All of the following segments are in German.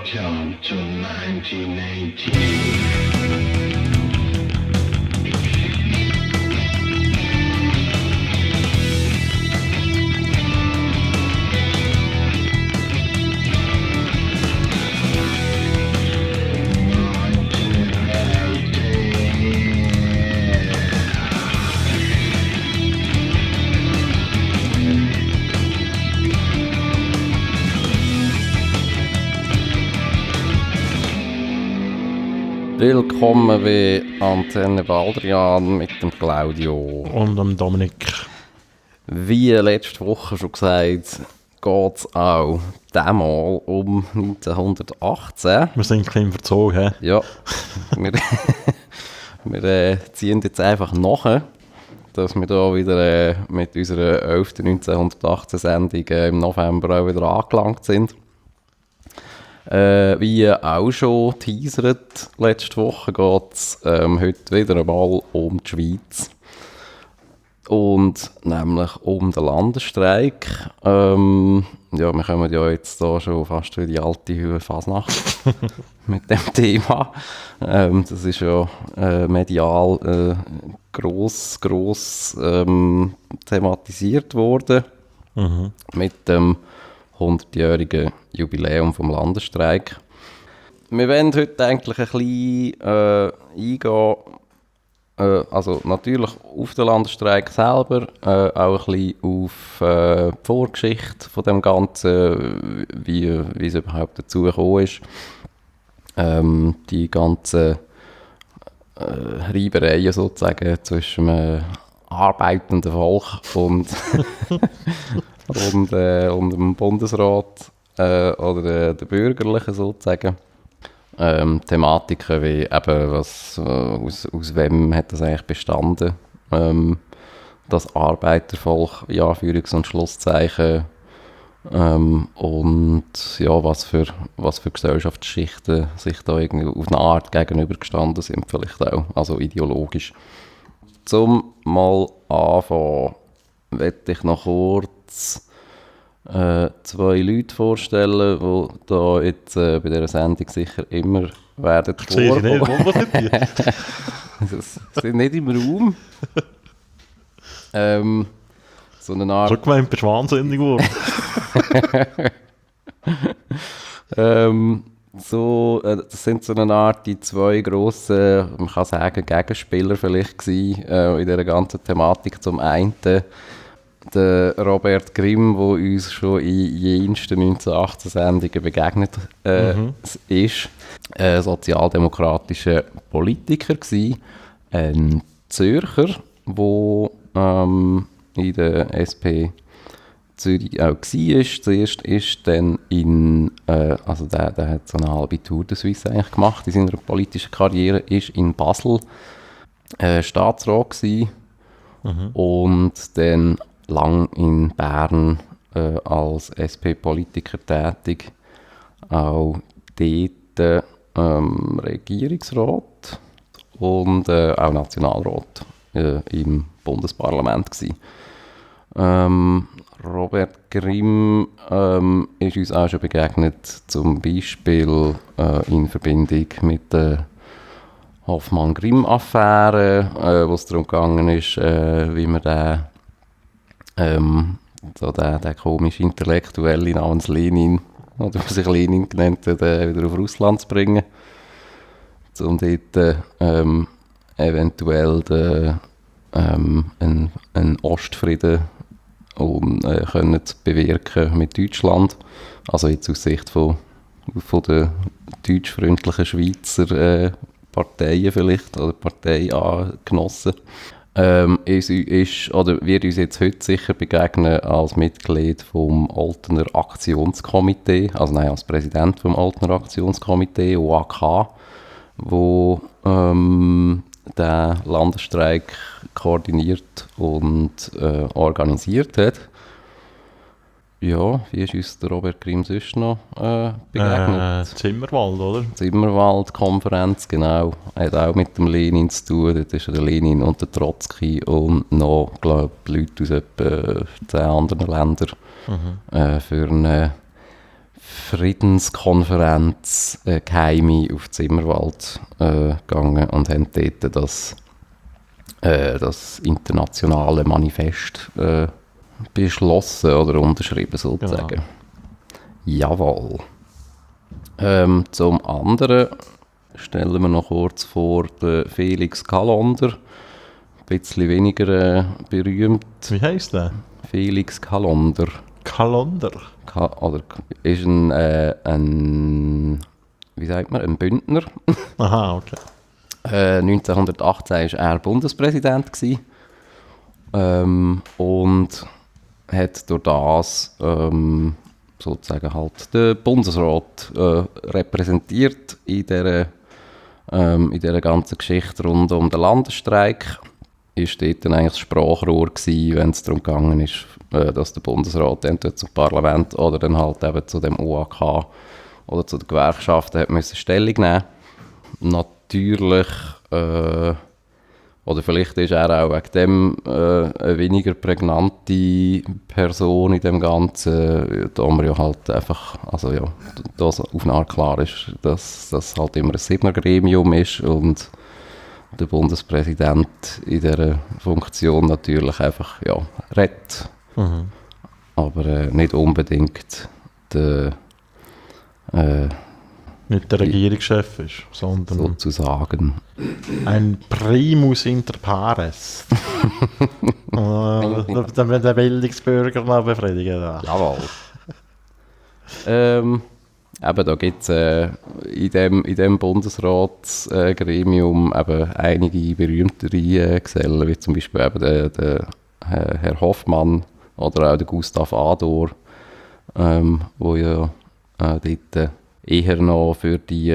Welcome to 1918. Willkommen bei Antenne Baldrian mit dem Claudio. Und dem Dominik. Wie letzte Woche schon gesagt, geht es auch diesmal um 1918. Wir sind ein bisschen verzogen, hä? Ja, wir ziehen jetzt einfach nach, dass wir da wieder mit unserer 11. 1918 Sendung im November auch wieder angelangt sind. Wie auch schon teasert, letzte Woche geht es heute wieder einmal um die Schweiz. Und nämlich um den Landesstreik. Ja, wir kommen ja jetzt da schon fast wie die alte Höhe Fasnacht mit dem Thema. Das ist ja medial gross thematisiert worden mit dem 100-jährigen Jubiläum vom Landesstreik. Wir wollen heute eigentlich ein bisschen eingehen, also natürlich auf den Landesstreik selber, auch ein bisschen auf die Vorgeschichte von dem Ganzen, wie es überhaupt dazu gekommen ist. Die ganzen Reibereien sozusagen zwischen dem arbeitenden Volk und dem Bundesrat oder der Bürgerlichen sozusagen. Thematiken wie eben, aus wem hat das eigentlich bestanden, das Arbeitervolk, in Anführungs- und Schlusszeichen, und ja, was für Gesellschaftsschichten sich da irgendwie auf eine Art gegenübergestanden sind, vielleicht auch, also ideologisch. Zum mal anfangen, möchte ich noch kurz zwei Leute vorstellen, die da jetzt bei dieser Sendung sicher immer werden Sehe ich nicht, wo sind die? Sie sind nicht im Raum. So eine Art... So gemeint, bist du wahnsinnig geworden. Das sind so eine Art die zwei grossen, man kann sagen, Gegenspieler vielleicht gewesen, in dieser ganzen Thematik. Zum einen der Robert Grimm, der uns schon in jensten 1918 Sendungen begegnet ist. Sozialdemokratischer Politiker gewesen, ein Zürcher, der in der SP Zürich auch war. Zuerst ist dann also der hat so eine halbe Tour de Suisse eigentlich gemacht in seiner politischen Karriere, ist in Basel Staatsrat gewesen und dann lang in Bern als SP-Politiker tätig, auch dort Regierungsrat und auch Nationalrat im Bundesparlament gewesen. Robert Grimm ist uns auch schon begegnet, zum Beispiel in Verbindung mit der Hoffmann-Grimm-Affäre, wo es darum gegangen ist, wie man den komischen Intellektuelle namens Lenin, oder was sich Lenin genannt hat, wieder auf Russland zu bringen, um dort eventuell einen Ostfrieden können zu bewirken mit Deutschland. Also jetzt aus Sicht von der deutschfreundlichen Schweizer Parteien vielleicht, oder Parteigenossen. Wird uns jetzt heute sicher begegnen als Mitglied vom Oltener Aktionskomitee, also nein, als Präsident vom Oltener Aktionskomitee, OAK, wo den Landesstreik koordiniert und organisiert hat. Ja, wie ist uns der Robert Grimm sonst noch begegnet? Zimmerwald, oder? Zimmerwald-Konferenz, genau. Hat auch mit dem Lenin zu tun. Dort ist der Lenin und der Trotzki und noch, glaube ich, Leute aus etwa 10 anderen Ländern für Friedenskonferenz geheime auf Zimmerwald gegangen und haben dort das internationale Manifest beschlossen oder unterschrieben sozusagen. Genau. Jawohl. Zum anderen stellen wir noch kurz vor den Felix Kalander. Ein bisschen weniger berühmt. Wie heisst der? Felix Kalander. Kalender. Oder ist ein wie sagt man, ein Bündner. Aha, okay. 1918 war er Bundespräsident gewesen, und hat durch das sozusagen halt den Bundesrat repräsentiert in dieser ganzen Geschichte rund um den Landesstreik. Ist dort dann eigentlich das Sprachrohr gewesen, wenn es darum gegangen ist, dass der Bundesrat entweder zum Parlament oder dann halt eben zu dem OAK oder zu den Gewerkschaften hat müssen Stellung nehmen. Natürlich, oder vielleicht ist er auch wegen dem eine weniger prägnante Person in dem Ganzen, da man ja halt einfach, also ja, das auf eine Art klar ist, dass das halt immer ein Siebener-Gremium ist und der Bundespräsident in dieser Funktion natürlich einfach, ja, redet, aber nicht unbedingt der Nicht der Regierungschef ist, sondern sozusagen. ein Primus inter pares. Der Bildungsbürger noch befriedigen. Jawohl. Eben, da gibt es in dem Bundesratsgremium einige berühmtere Gesellen, wie zum Beispiel eben der Herr Hoffmann oder auch der Gustav Ador, wo ja dort eher noch für die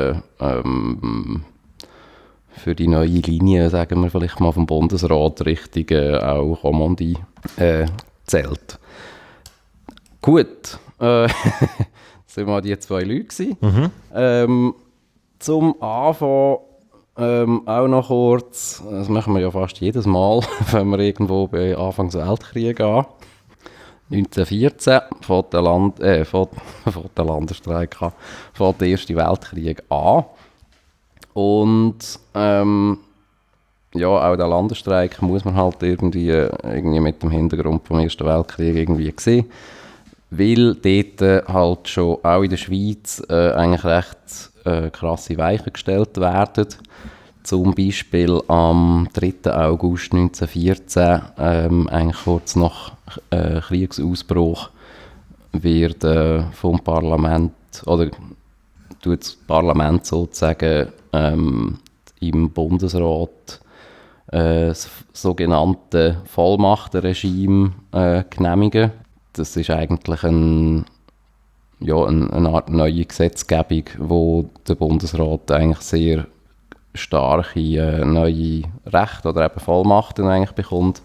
neue Linie, sagen wir vielleicht mal vom Bundesrat, Richtung auch Kommandie zählt. Gut, das waren mal die zwei Leute gewesen. Zum Anfang auch noch kurz, das machen wir ja fast jedes Mal, wenn wir irgendwo bei Anfang des Weltkriegs gehen. 1914 fängt der Landesstreik an, fängt der Erste Weltkrieg an. Und ja, auch der Landesstreik muss man halt irgendwie mit dem Hintergrund vom Ersten Weltkrieg irgendwie sehen. Weil dort halt schon auch in der Schweiz eigentlich recht krasse Weichen gestellt werden. Zum Beispiel am 3. August 1914, eigentlich kurz nach Kriegsausbruch, wird vom Parlament, oder tut das Parlament sozusagen im Bundesrat das sogenannte Vollmachtenregime genehmigen. Das ist eigentlich eine Art neue Gesetzgebung, wo der Bundesrat eigentlich sehr starke neue Rechte oder eben Vollmachten eigentlich bekommt,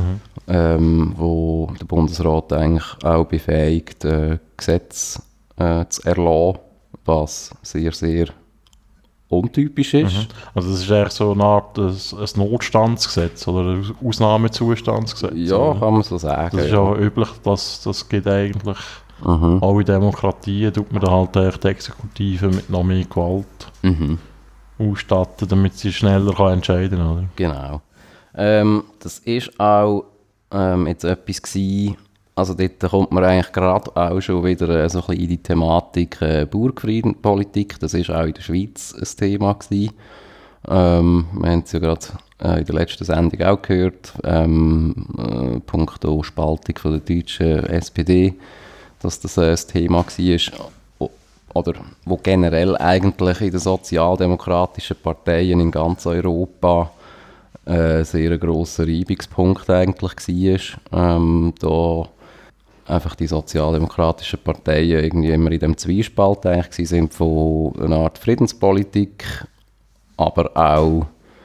wo der Bundesrat eigentlich auch befähigt, Gesetze zu erlassen, was sehr, sehr untypisch ist. Also das ist eigentlich so eine Art ein Notstandsgesetz oder ein Ausnahmezustandsgesetz? Ja, oder? Kann man so sagen. Das ist ja üblich, das geht eigentlich, alle Demokratien tut man dann halt eigentlich die Exekutive mit noch mehr Gewalt ausstatten, damit sie schneller kann entscheiden kann, oder? Genau. Das ist auch jetzt etwas gewesen, also dort kommt man eigentlich gerade auch schon wieder so ein bisschen in die Thematik Bürgerfriedenspolitik. Das ist auch in der Schweiz ein Thema gewesen. Wir haben es ja gerade in der letzten Sendung auch gehört, punkto Spaltung von der deutschen SPD, dass das ein Thema war. Oder wo generell eigentlich in den sozialdemokratischen Parteien in ganz Europa sehr ein grosser Reibungspunkt eigentlich war. Da einfach die sozialdemokratischen Parteien irgendwie immer in dem Zwiespalt eigentlich sind von einer Art Friedenspolitik, aber auch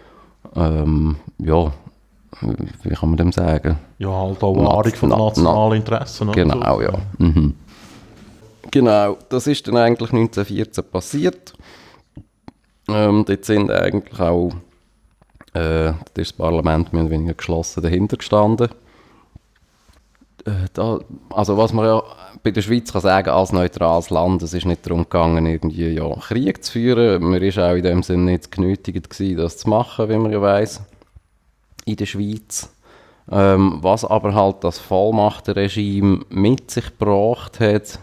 ja, wie kann man dem sagen? Ja, halt auch Wahrung von nationalen Interessen. Genau, so. Ja. Mhm. Genau, das ist dann eigentlich 1914 passiert. Dort sind eigentlich auch das Parlament mehr oder weniger geschlossen dahinter gestanden. Also was man ja bei der Schweiz kann sagen, als neutrales Land, es ist nicht darum gegangen, irgendwie ja, Krieg zu führen. Man ist auch in dem Sinne nicht genötigt gewesen, das zu machen, wie man ja weiss, in der Schweiz. Was aber halt das Vollmachtenregime mit sich gebracht hat,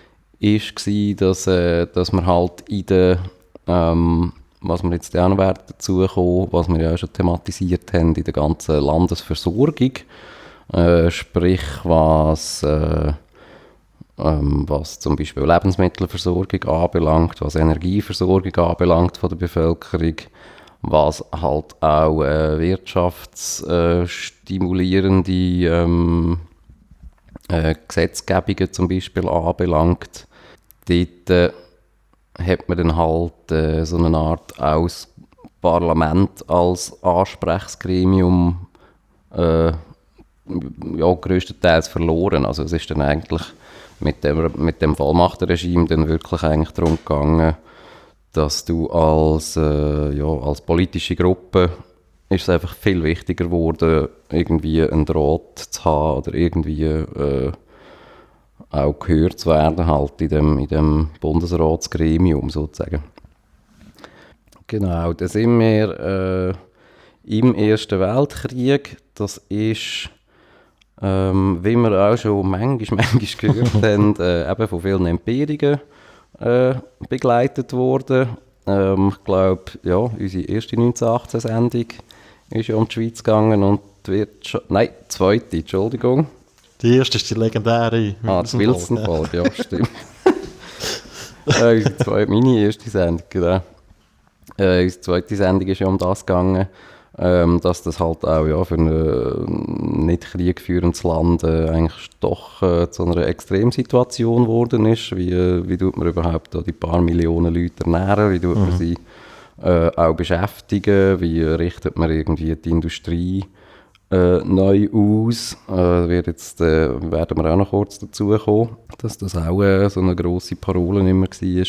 war, dass man halt in der, was wir jetzt auch noch dazu kommen, was wir ja auch schon thematisiert haben, in der ganzen Landesversorgung, sprich was zum Beispiel Lebensmittelversorgung anbelangt, was Energieversorgung anbelangt von der Bevölkerung, was halt auch wirtschaftsstimulierende Gesetzgebungen zum Beispiel anbelangt. Dort hat man dann halt so eine Art aus Parlament als Ansprechgremium ja, grösstenteils verloren. Also es ist dann eigentlich mit dem Vollmachtenregime dann wirklich eigentlich darum gegangen, dass du als politische Gruppe ist es einfach viel wichtiger geworden, irgendwie einen Draht zu haben oder irgendwie auch gehört zu werden halt in dem Bundesratsgremium sozusagen. Genau, da sind wir im Ersten Weltkrieg. Das ist, wie wir auch schon manchmal gehört haben, eben von vielen Empirien begleitet worden. Ich glaube, ja, unsere erste 1918-Sendung ist ja um die Schweiz gegangen und die zweite, Entschuldigung. Die erste ist die legendäre die Wilson-Folge, ja, stimmt. Meine erste Sendung, genau. Unsere zweite Sendung ist ja um das gegangen, dass das halt auch ja, für ein nicht kriegführendes Land eigentlich doch zu einer Extremsituation geworden ist. Wie tut man überhaupt da die paar Millionen Leute ernähren? Wie tut man sie auch beschäftigen? Wie richtet man irgendwie die Industrie neu aus? Werden wir auch noch kurz dazu kommen, dass das auch so eine grosse Parole immer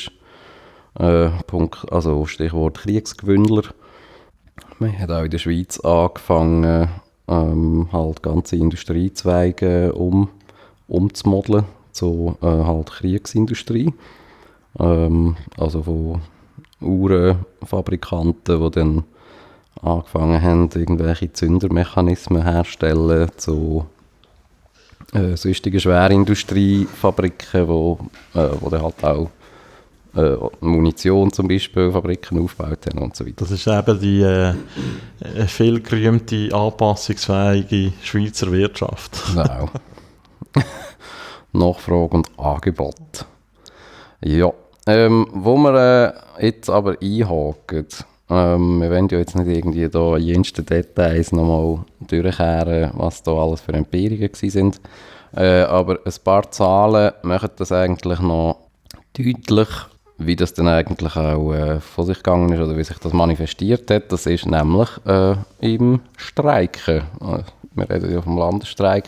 war. Also Stichwort Kriegsgewündler. Man hat auch in der Schweiz angefangen, halt ganze Industriezweige umzumodeln zu halt Kriegsindustrie. Also von Uhrenfabrikanten, die dann angefangen haben, irgendwelche Zündermechanismen herzustellen, zu sonstigen Schwerindustriefabriken, wo dann halt auch Munition zum Beispiel, Fabriken aufgebaut haben und so weiter. Das ist eben die viel gerühmte, anpassungsfähige Schweizer Wirtschaft. Genau. Nachfrage und Angebot. Ja, wo wir jetzt aber einhaken, wir wollen ja jetzt nicht irgendwie da in jensten Details nochmal durchkehren, was da alles für Empirien sind, aber ein paar Zahlen machen das eigentlich noch deutlich, wie das dann eigentlich auch von sich gegangen ist oder wie sich das manifestiert hat. Das ist nämlich im Streiken. Wir reden ja vom Landesstreik.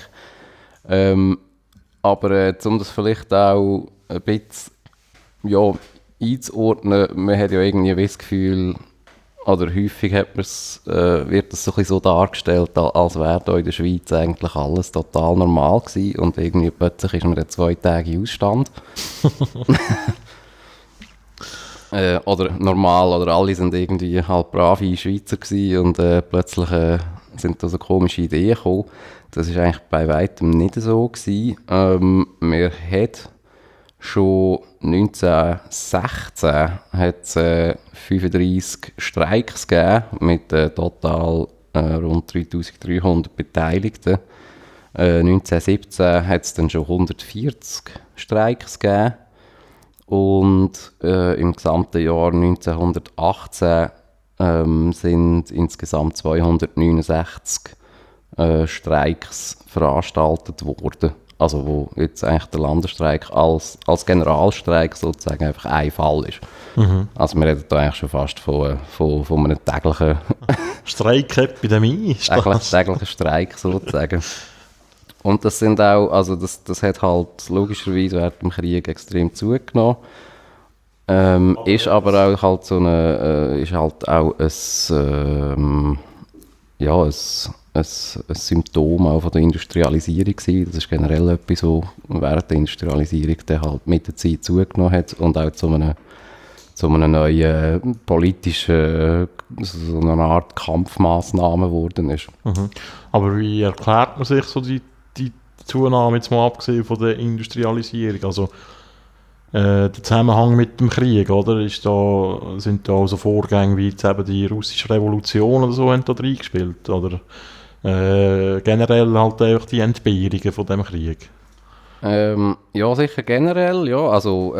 Aber um das vielleicht auch ein bisschen ja, einzuordnen, man hat ja irgendwie das Gefühl, oder häufig wird das so ein bisschen so dargestellt, als wäre da in der Schweiz eigentlich alles total normal gewesen und irgendwie plötzlich ist man 2 Tage in Ausstand. Oder normal, oder alle sind irgendwie halt brave Schweizer gewesen und plötzlich sind da so komische Ideen gekommen. Das ist eigentlich bei weitem nicht so gewesen. Wir hat schon 1916 hat's 35 Streiks gegeben mit total rund 3300 Beteiligten. 1917 hat es dann schon 140 Streiks gegeben. Und im gesamten Jahr 1918 sind insgesamt 269 Streiks veranstaltet worden. Also wo jetzt eigentlich der Landesstreik als Generalstreik sozusagen einfach ein Fall ist. Mhm. Also wir reden da eigentlich schon fast von einem täglichen Streikepidemie. täglichen Streik sozusagen. Und das sind auch, also das hat halt logischerweise während dem Krieg extrem zugenommen. Ist aber auch halt so eine, ist halt auch ein Symptom auch von der Industrialisierung gewesen. Das ist generell etwas, so während der Industrialisierung der halt mit der Zeit zugenommen hat und auch zu einem neuen politischen, so einer Art Kampfmaßnahme geworden ist. Mhm. Aber wie erklärt man sich so die Zunahme, jetzt mal abgesehen von der Industrialisierung? Also der Zusammenhang mit dem Krieg, oder? Sind da also Vorgänge wie jetzt eben die russische Revolution oder so haben da reingespielt? Oder generell halt einfach die Entbehrungen von dem Krieg? Ja, sicher generell, ja. Also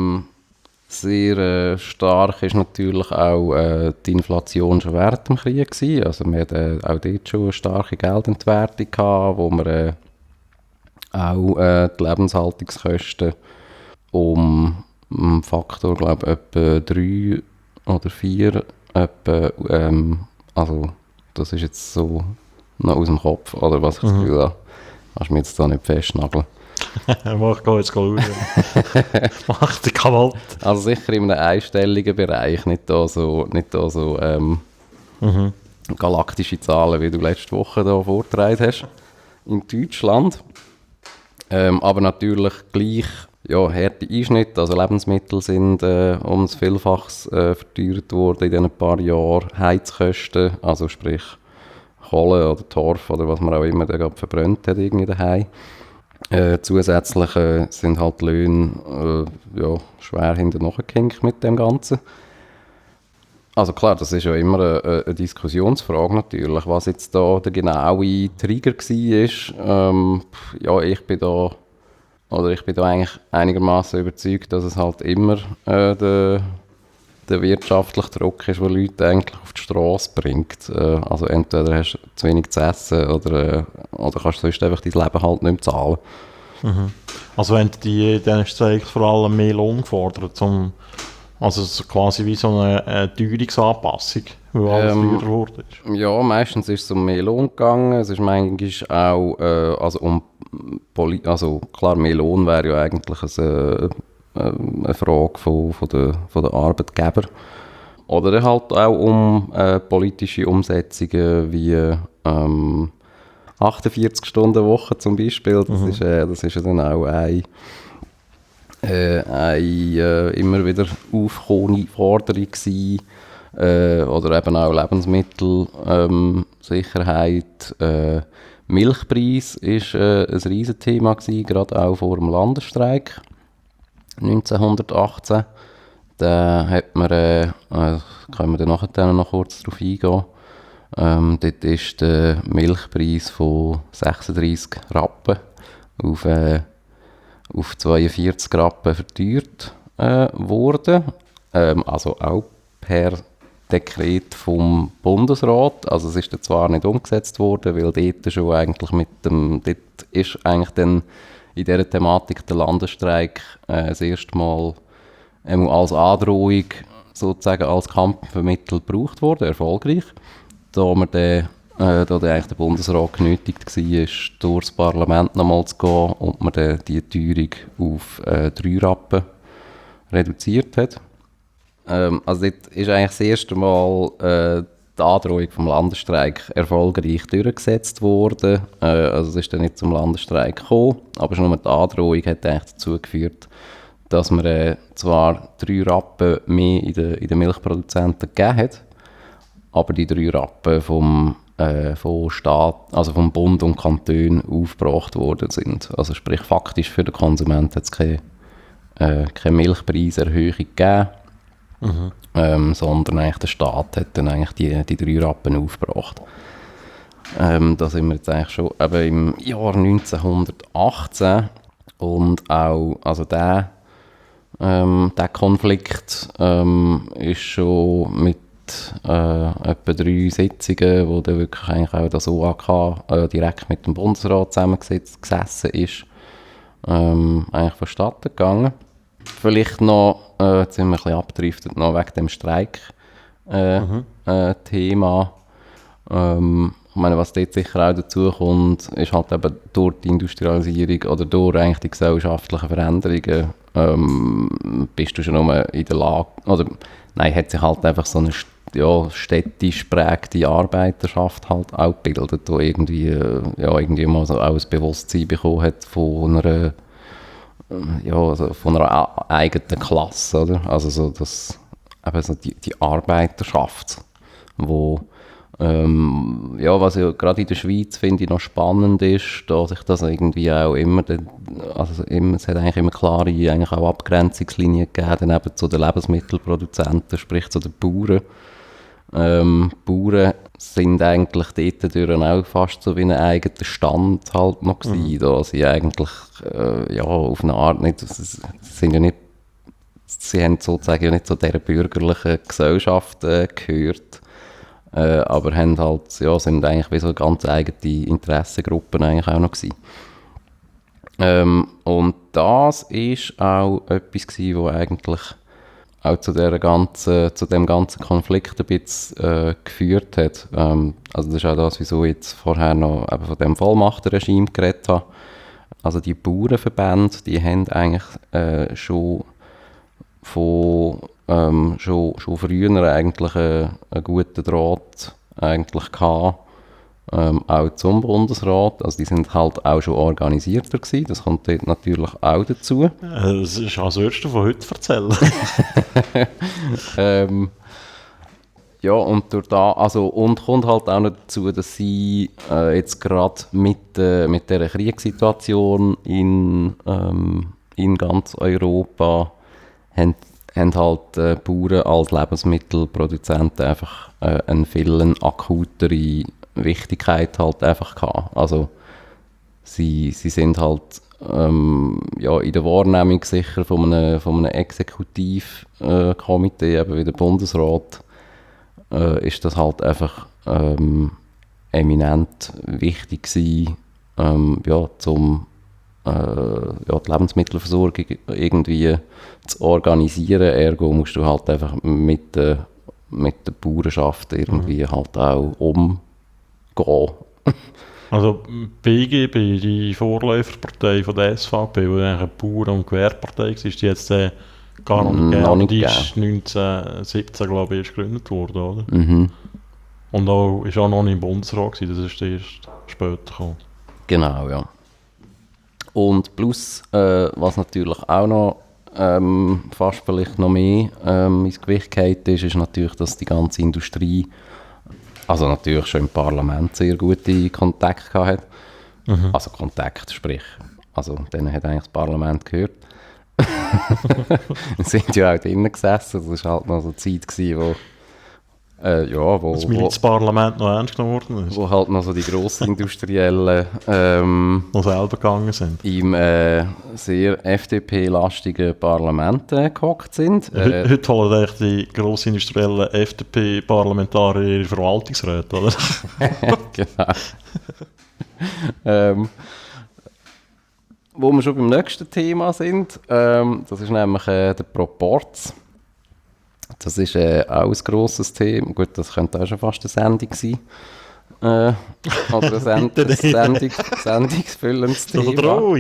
sehr stark ist natürlich auch die Inflation schon während dem Krieg gewesen. Also wir hatten auch dort schon eine starke Geldentwertung gehabt, wo wir auch die Lebenshaltungskosten um einen Faktor, glaube ich, etwa 3 oder 4, also das ist jetzt so noch aus dem Kopf, oder was ich das Gefühl habe. Kannst du mich jetzt da nicht festnageln. Mach jetzt schauen. Mach dich kaputt. Also sicher in einem einstelligen Bereich, nicht da so galaktische Zahlen, wie du letzte Woche da vorgetragen hast in Deutschland. Aber natürlich gleich harte Einschnitte, also Lebensmittel sind um das Vielfaches verteuert worden in diesen paar Jahren. Heizkosten, also sprich Kohle oder Torf oder was man auch immer da gerade verbrannt hat irgendwie daheim. Zusätzlich sind halt die Löhne schwer hinten nachgehängt mit dem Ganzen. Also klar, das ist ja immer eine Diskussionsfrage natürlich, was jetzt da der genaue Trigger war. Ich bin da eigentlich einigermaßen überzeugt, dass es halt immer der wirtschaftliche Druck ist, der Leute eigentlich auf die Straße bringt. Also entweder hast du zu wenig zu essen oder kannst du sonst einfach dein Leben halt nicht mehr zahlen. Mhm. Also wenn dann ist es vor allem mehr Lohn gefordert, also so quasi wie so eine Teuerungsanpassung, weil alles teurer geworden ist. Ja, meistens ist es um mehr Lohn gegangen. Es ist manchmal auch klar, mehr Lohn wäre ja eigentlich eine Frage von der Arbeitgeber. Oder halt auch um politische Umsetzungen wie 48-Stunden-Woche zum Beispiel. Das ist ja dann auch eine immer wieder aufkommende Forderung gewesen. Oder eben auch Lebensmittelsicherheit. Milchpreis war ein Riesenthema gewesen, gerade auch vor dem Landesstreik 1918. Da hat man, können wir dann nachher noch kurz darauf eingehen, dort ist der Milchpreis von 36 Rappen auf 42 Rappen verteuert worden. Also auch per Dekret vom Bundesrat. Also es ist dann zwar nicht umgesetzt worden, weil dort schon eigentlich dort ist eigentlich dann in dieser Thematik der Landesstreik das erste Mal als Androhung, sozusagen als Kampfmittel gebraucht worden, erfolgreich. Da eigentlich der Bundesrat genötigt war, durchs Parlament nochmal zu gehen und man dann die Teuerung auf 3 Rappen reduziert hat. Also dort ist eigentlich das erste Mal die Androhung vom Landesstreik erfolgreich durchgesetzt worden. Also es ist dann nicht zum Landesstreik gekommen, aber schon nur die Androhung hat eigentlich dazu geführt, dass man zwar 3 Rappen mehr in den Milchproduzenten gegeben hat, aber die 3 Rappen vom Staat, also vom Bund und Kanton aufgebracht worden sind. Also sprich faktisch für den Konsumenten hat es keine Milchpreiserhöhung gegeben, sondern eigentlich der Staat hat dann eigentlich die 3 Rappen aufgebracht. Da sind wir jetzt eigentlich schon eben im Jahr 1918 und auch, also der Konflikt ist schon mit etwa 3 Sitzungen, wo dann wirklich eigentlich auch das OAK direkt mit dem Bundesrat zusammengesessen ist, eigentlich vonstatten gegangen. Vielleicht noch, jetzt sind wir ein bisschen abgedriftet, noch wegen dem Streik-Thema. Ich meine, was dort sicher auch dazu kommt, ist halt eben durch die Industrialisierung oder durch eigentlich die gesellschaftlichen Veränderungen bist du schon nur in der Lage, oder nein, hat sich halt einfach so eine ja, städtisch prägte Arbeiterschaft halt auch bildet, die irgendwie mal so auch ein Bewusstsein bekommen hat von einer, also von einer eigenen Klasse, oder? Also so das, eben so die Arbeiterschaft, wo was ja gerade in der Schweiz finde ich noch spannend ist, da sich das irgendwie auch immer, es hat eigentlich immer klare eigentlich auch Abgrenzungslinien gegeben, dann eben zu den Lebensmittelproduzenten, sprich zu den Bauern. Bauern sind eigentlich dort auch fast so wie ein eigener Stand halt noch gewesen, da sie eigentlich auf eine Art nicht, sie haben sozusagen ja nicht zu dieser bürgerlichen Gesellschaft gehört. Aber haben halt, sind eigentlich wie so ganz eigene Interessengruppen eigentlich auch noch gewesen. Und das ist auch etwas gewesen, wo eigentlich auch zu dem ganzen Konflikt ein bisschen geführt hat. Also das ist auch das, wieso ich jetzt vorher noch eben von dem Vollmachtenregime geredet habe. Also die Bauernverbände, die haben eigentlich schon früher eigentlich einen guten Draht eigentlich gehabt, auch zum Bundesrat. Also die sind halt auch schon organisierter gewesen, das kommt dort natürlich auch dazu. Das ist als erstes von heute erzählen. Und durch und kommt halt auch noch dazu, dass sie jetzt gerade mit dieser Kriegssituation in ganz Europa haben halt Bauern als Lebensmittelproduzenten einfach eine viel akutere Wichtigkeit halt einfach gehabt. Also sie sind halt in der Wahrnehmung sicher von einem Exekutivkomitee, eben wie der Bundesrat, ist das halt einfach eminent wichtig gewesen, zum die Lebensmittelversorgung irgendwie zu organisieren. Ergo musst du halt einfach mit der Bauernschaft irgendwie halt auch umgehen. Also BGB, die Vorläuferpartei von der SVP, die eigentlich eine Bauern- und Gewerbepartei war, ist die jetzt gar noch nicht gegeben. Die ist 1917, glaube ich, erst gegründet worden, oder? Mhm. Und auch, ist auch noch nicht im Bundesrat gewesen, das ist erst später gekommen. Genau, ja. Und plus, was natürlich auch noch fast vielleicht noch mehr ins Gewicht gefallen ist natürlich, dass die ganze Industrie, also natürlich schon im Parlament sehr gute Kontakte gehabt hat. Also Kontakt, sprich, also denen hat eigentlich das Parlament gehört. Wir sind ja auch drinnen gesessen, das war halt noch so eine Zeit gewesen, wo das Milizparlament noch ernst genommen worden ist. Wo halt noch so die Grossindustriellen noch selber gegangen sind. Im sehr FDP-lastigen Parlament gehockt sind. Heute holen echt die grossindustriellen FDP-Parlamentarier ihre Verwaltungsräte, oder? Genau. Wo wir schon beim nächsten Thema sind, das ist nämlich der Proporz. Das ist auch ein grosses Thema. Gut, das könnte auch schon fast eine Sendung sein. Oder ein sendungsfüllendes Thema.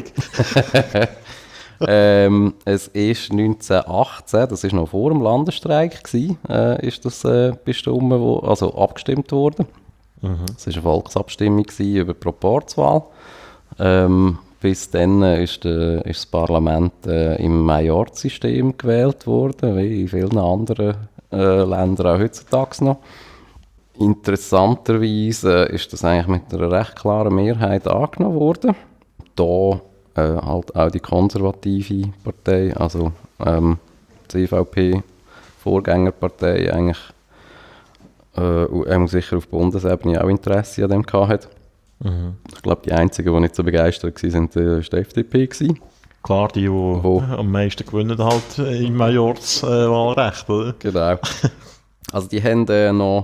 Es ist 1918, das war noch vor dem Landesstreik, ist das bestimmt, also abgestimmt worden. Es war eine Volksabstimmung über die Proporzwahl. Bis dann ist das Parlament im Majorzsystem gewählt worden, wie in vielen anderen Ländern auch heutzutage noch. Interessanterweise ist das eigentlich mit einer recht klaren Mehrheit angenommen worden. Da halt auch die konservative Partei, also die CVP, Vorgängerpartei, eigentlich sicher auf Bundesebene auch Interesse an dem gehabt hat. Ich glaube, die einzigen, die nicht so begeistert waren, war die FDP. Klar, die am meisten gewinnen halt im Majorzwahlrecht, oder? Genau. Also die haben noch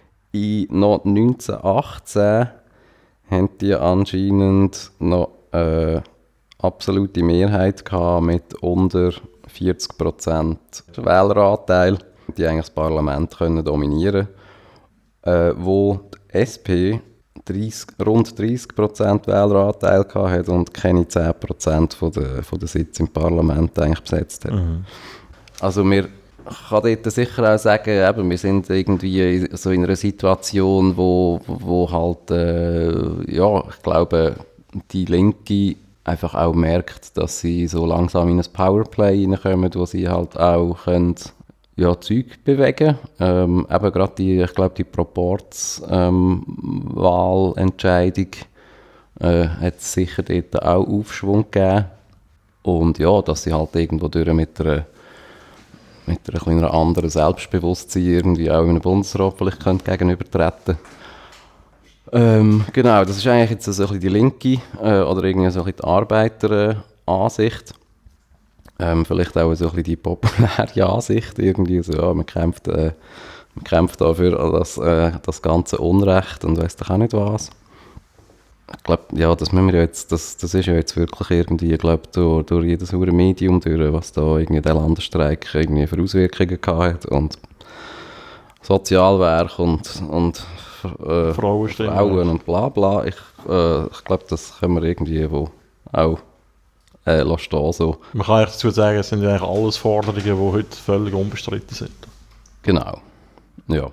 1918 haben die anscheinend noch absolute Mehrheit gehabt mit unter 40% Wähleranteil, die eigentlich das Parlament können dominieren können, wo die SP rund 30% Wähleranteil hatte und keine 10% von den Sitzen im Parlament eigentlich besetzt hat. Also wir kann dort sicher auch sagen, eben, wir sind irgendwie so in einer Situation, wo halt, ja, ich glaube, die Linke einfach auch merkt, dass sie so langsam in ein Powerplay reinkommen, wo sie halt auch können, ja, Zeug bewegen. Eben gerade ich glaube, die Proporzwahlentscheidung hat sicher dort auch Aufschwung gegeben. Und ja, dass sie halt irgendwo durch mit einer kleinen anderen Selbstbewusstsein irgendwie auch in einem Bundesrat vielleicht gegenübertreten. Genau, das ist eigentlich jetzt so ein bisschen die linke oder irgendwie so ein bisschen die Arbeiteransicht. Vielleicht auch so ein bisschen die populäre Ansicht. Irgendwie so, ja, man kämpft dafür das ganze Unrecht und weiss doch auch nicht was. Ich glaube, ja, das müssen wir jetzt, das ist ja jetzt wirklich irgendwie, ich glaube, durch jedes Medium, durch was da irgendwie der Landesstreik irgendwie für Auswirkungen gehabt hat und Sozialwerk und Frauen und bla bla. Ich glaube, das können wir irgendwie wo auch stehen. So. Man kann dazu sagen, es sind eigentlich alles Forderungen, die heute völlig unbestritten sind. Genau, ja.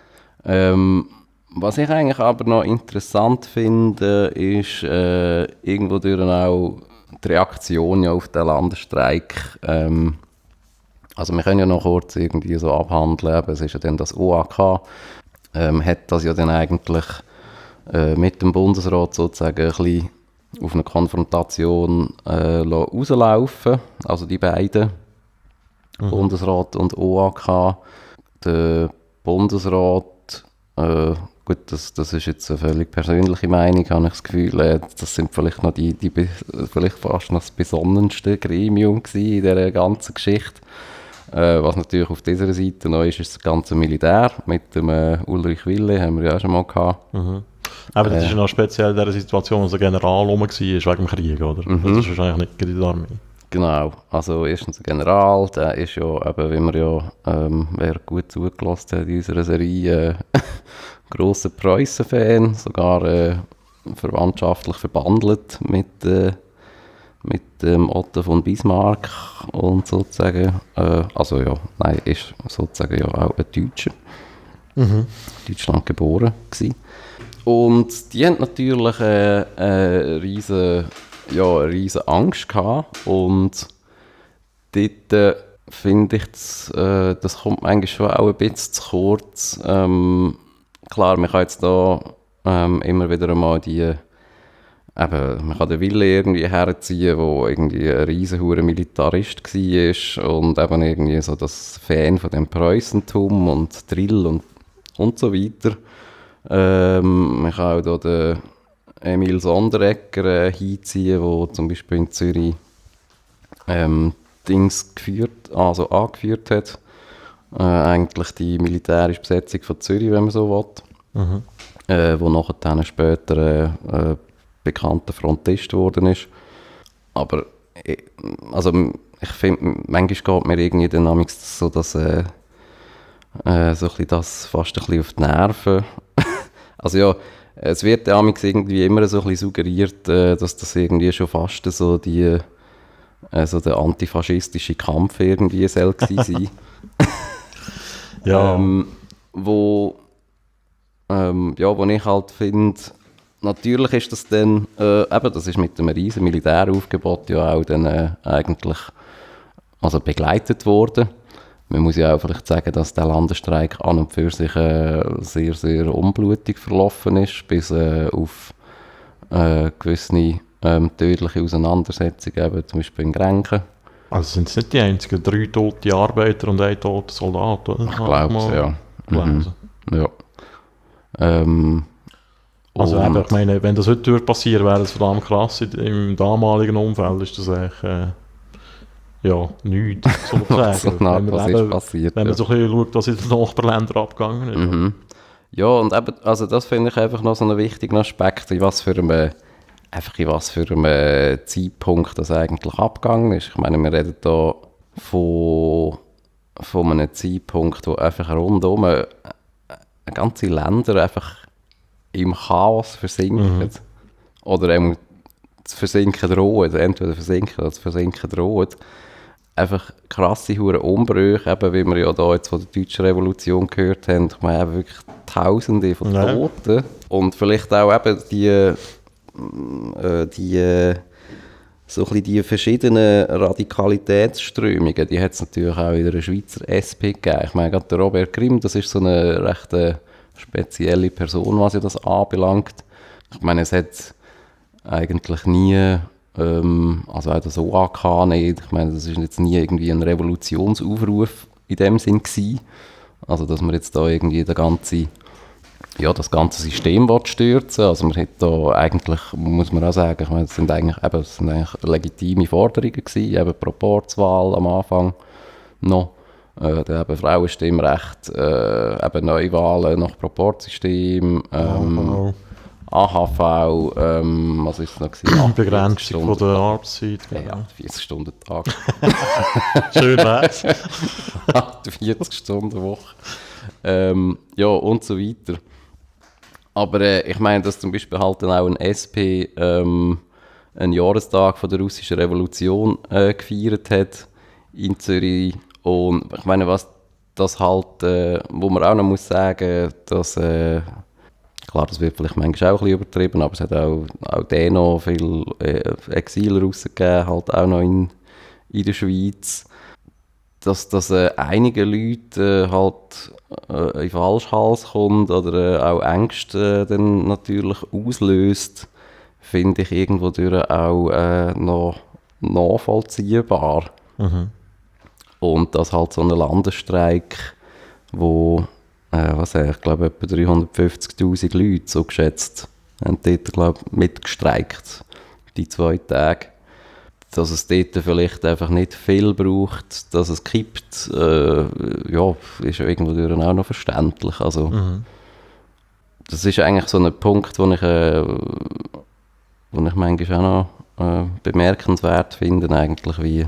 Was ich eigentlich aber noch interessant finde, ist irgendwo durch auch die Reaktion ja auf den Landesstreik. Also wir können ja noch kurz irgendwie so abhandeln, aber es ist ja dann das OAK, hat das ja dann eigentlich mit dem Bundesrat sozusagen ein bisschen auf eine Konfrontation rauslaufen, also die beiden, Bundesrat und OAK. Der Bundesrat, gut, das ist jetzt eine völlig persönliche Meinung, habe ich das Gefühl, das sind vielleicht noch vielleicht fast noch das besonnenste Gremium gewesen in dieser ganzen Geschichte. Was natürlich auf dieser Seite noch ist das ganze Militär mit dem Ulrich Wille, haben wir ja auch schon mal gehabt. Mhm. Aber das ist ja noch speziell in dieser Situation, wo so ein General rum war, wegen dem Krieg, oder? Das ist wahrscheinlich nicht in der Armee. Genau, also erstens ein General, der ist ja, eben, wie wir ja, wer gut zugelassen hat in unserer Serie, grosser Preußen-Fan, sogar verwandtschaftlich verbandelt mit Otto von Bismarck und sozusagen, also ja, nein, ist sozusagen ja auch ein Deutscher, in Deutschland geboren gewesen. Und die haben natürlich eine riesen Angst gehabt und dort finde ich, das kommt eigentlich schon auch ein bisschen zu kurz. Klar, man kann jetzt da immer wieder einmal man kann den Wille irgendwie herziehen, der irgendwie ein riesen Militarist war und eben irgendwie so das Fan von dem Preußentum und Drill und so weiter. Man kann auch hier den Emil Sonderegger hinziehen, der zum Beispiel in Zürich angeführt hat. Eigentlich die militärische Besetzung von Zürich, wenn man so will. Wo nachher dann später bekannter Frontist geworden ist. Aber also, ich finde, manchmal geht mir irgendwie dynamisch so, dass so ein bisschen das fast ein bisschen auf die Nerven. Also ja, es wird ja irgendwie immer so ein bisschen suggeriert, dass das irgendwie schon fast so der antifaschistische Kampf irgendwie soll gewesen sein. Ja. Wo ich halt finde, natürlich ist das dann, das ist mit einem riesen Militäraufgebot ja auch dann eigentlich begleitet worden. Man muss ja auch vielleicht sagen, dass der Landesstreik an und für sich sehr, sehr unblutig verlaufen ist, bis auf gewisse tödliche Auseinandersetzungen, eben zum Beispiel in Grenchen. Also sind es nicht die einzigen 3 tote Arbeiter und 1 toter Soldat, oder? Ich glaube es, ja. Ja. Also eben, ich meine, wenn das heute passieren würde, wäre es verdammt krass. Im damaligen Umfeld ist das eigentlich nichts, sozusagen. Was ist passiert? Wenn man so ein bisschen schaut, was in den Nachbarländern abgegangen ist. Ja, und eben, also das finde ich einfach noch so einen wichtigen Aspekt, in was für einem Zeitpunkt das eigentlich abgegangen ist. Ich meine, wir reden hier von einem Zeitpunkt, wo einfach rundum ganze Länder einfach im Chaos versinken. Oder zu versinken drohen. Entweder versinken oder zu versinken drohen. einfach krasse hure Umbrüche, eben wie wir ja da jetzt von der Deutschen Revolution gehört haben. Ich meine eben wirklich Tausende von Toten. Und vielleicht auch eben die so ein bisschen die verschiedenen Radikalitätsströmungen, die hat es natürlich auch in der Schweizer SP gegeben. Ich meine, gerade der Robert Grimm, das ist so eine recht spezielle Person, was ja das anbelangt. Ich meine, es hat eigentlich nie, also auch das OAK nicht, ich meine, das ist jetzt nie irgendwie ein Revolutionsaufruf in dem Sinn gewesen. Also, dass man jetzt da irgendwie das ganze System stürzen. Also man hat da eigentlich, muss man auch sagen, ich meine, das sind eigentlich legitime Forderungen gewesen, eben Proporzwahl am Anfang noch, dann eben Frauenstimmrecht, eben Neuwahlen nach Proporzsystem, AHV, was ist es noch gewesen? Begrenzung von der Arbeitszeit. Ja, 40-Stunden-Tag. Schön wär's. 48-Stunden-Woche. Ja, und so weiter. Aber ich meine, dass zum Beispiel halt dann auch ein SP einen Jahrestag von der russischen Revolution gefeiert hat in Zürich. Und ich meine, was das halt, wo man auch noch muss sagen, dass, klar, das wird vielleicht manchmal auch ein bisschen übertrieben, aber es hat auch den noch viel Exil rausgegeben, halt auch noch in der Schweiz. Dass einige Leute halt in Falschhals kommt oder auch Ängste dann natürlich auslöst, finde ich irgendwo durch auch noch nachvollziehbar. Mhm. Und dass halt so ein Landesstreik, wo, ich glaube etwa 350'000 Leute, so geschätzt, haben dort, glaube ich, mitgestreikt, die 2 Tage. Dass es dort vielleicht einfach nicht viel braucht, dass es kippt, ja, ist ja irgendwo auch noch verständlich. Also, das ist eigentlich so ein Punkt, wo ich manchmal auch noch bemerkenswert finde, eigentlich, wie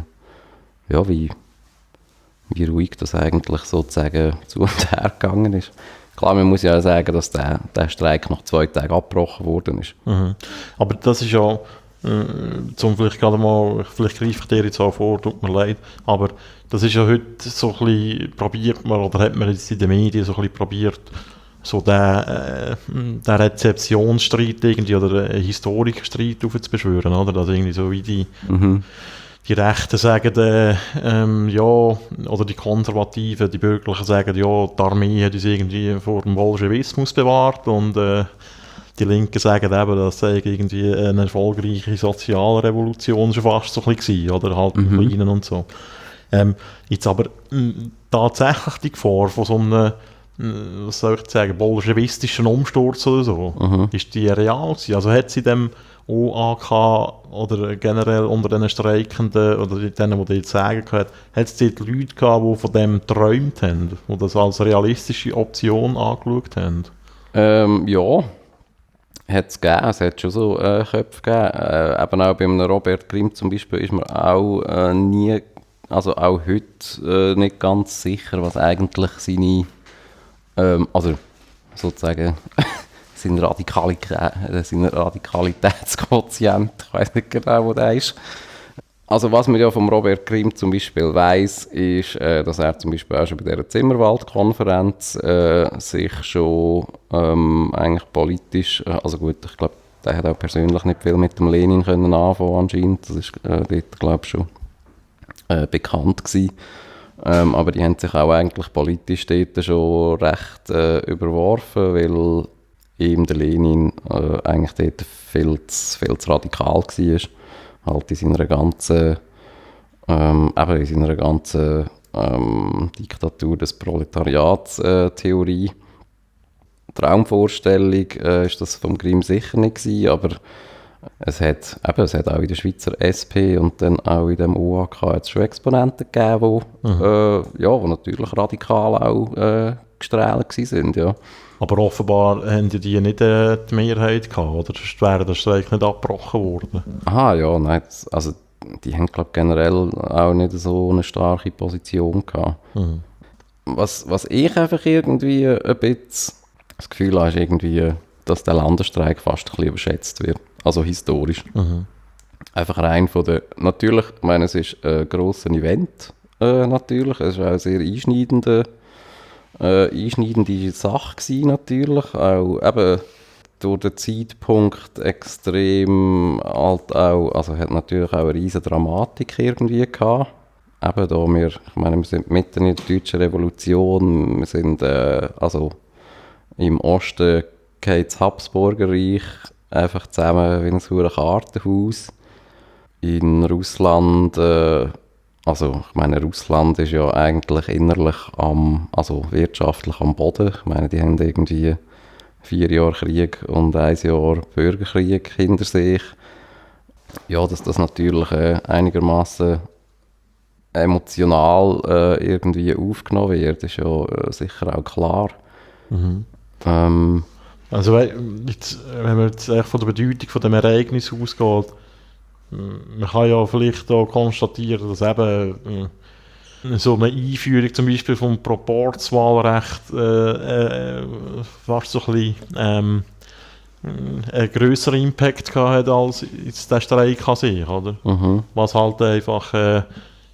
ruhig das eigentlich sozusagen zu und her gegangen ist. Klar, man muss ja auch sagen, dass der Streik nach 2 Tagen abgebrochen worden ist. Mhm. Aber das ist ja, vielleicht greife ich dir jetzt auch vor, tut mir leid, aber das ist ja heute so ein bisschen, probiert man, oder hat man jetzt in den Medien so ein bisschen probiert, so den Rezeptionsstreit irgendwie, oder einen Historikerstreit aufzubeschwören, oder? Also irgendwie so wie die Rechten sagen, ja, oder die Konservativen, die Bürgerlichen sagen, ja, die Armee hat uns irgendwie vor dem Bolschewismus bewahrt, und die Linken sagen eben, das sei irgendwie eine erfolgreiche Sozialrevolution schon fast so ein bisschen gewesen, oder halt im Kleinen und so. Jetzt aber tatsächlich die Gefahr von so einem, was soll ich sagen, bolschewistischen Umsturz oder so, ist die real gewesen? Also hat sie dem OAK oder generell unter den Streikenden oder denen, die jetzt sagen können, hat es dort Leute gehabt, die von dem geträumt haben, die das als realistische Option angeschaut haben? Ja, hat es gegeben. Es hat schon so Köpfe gegeben. Eben auch bei einem Robert Grimm zum Beispiel ist man auch also auch heute nicht ganz sicher, was eigentlich seine, also sozusagen sein Radikalitätsquotient, ich weiß nicht genau, wo der ist. Also was man ja vom Robert Grimm zum Beispiel weiss, ist, dass er zum Beispiel auch schon bei dieser Zimmerwald-Konferenz sich schon eigentlich politisch, also gut, ich glaube, der hat auch persönlich nicht viel mit dem Lenin können anfangen anscheinend, das ist dort, glaube ich, schon bekannt gewesen. Aber die haben sich auch eigentlich politisch dort schon recht überworfen, weil ihm der Lenin eigentlich dort viel zu radikal war. Halt in seiner ganzen, Diktatur des Proletariats-Theorie. Traumvorstellung ist das vom Grimm sicher nicht gewesen, aber es hat auch in der Schweizer SP und dann auch in dem OAK jetzt schon Exponenten gegeben, die natürlich radikal auch gestrahlt waren, ja. Aber offenbar haben die nicht die Mehrheit gehabt, oder? Sonst wäre der Streik nicht abgebrochen worden. Aha, ja, nein, also die haben, glaube ich, generell auch nicht so eine starke Position gehabt. Was ich einfach irgendwie ein bisschen das Gefühl habe, ist irgendwie, dass der Landesstreik fast ein bisschen überschätzt wird, also historisch. Einfach rein von der, natürlich, ich meine, es ist ein grosses Event, natürlich, es war auch eine sehr einschneidende Sache gewesen, natürlich, auch eben durch den Zeitpunkt extrem halt auch, also hat natürlich auch eine riesige Dramatik irgendwie gehabt. Eben da ich meine, wir sind mitten in der deutschen Revolution, wir sind, also im Osten geht das Habsburgerreich einfach zusammen wie ein verdammtes Kartenhaus. In Russland, also ich meine, Russland ist ja eigentlich innerlich also wirtschaftlich am Boden. Ich meine, die haben irgendwie 4 Jahre Krieg und 1 Jahr Bürgerkrieg hinter sich. Ja, dass das natürlich einigermaßen emotional irgendwie aufgenommen wird, ist ja sicher auch klar. Also jetzt, wenn man jetzt echt von der Bedeutung von dem Ereignis ausgeht, man kann ja vielleicht auch konstatieren, dass eben so eine Einführung zum Beispiel vom Proporzwahlrecht fast so ein bisschen einen grösseren Impact gehabt hat als jetzt der Streik an sich, oder? Was halt einfach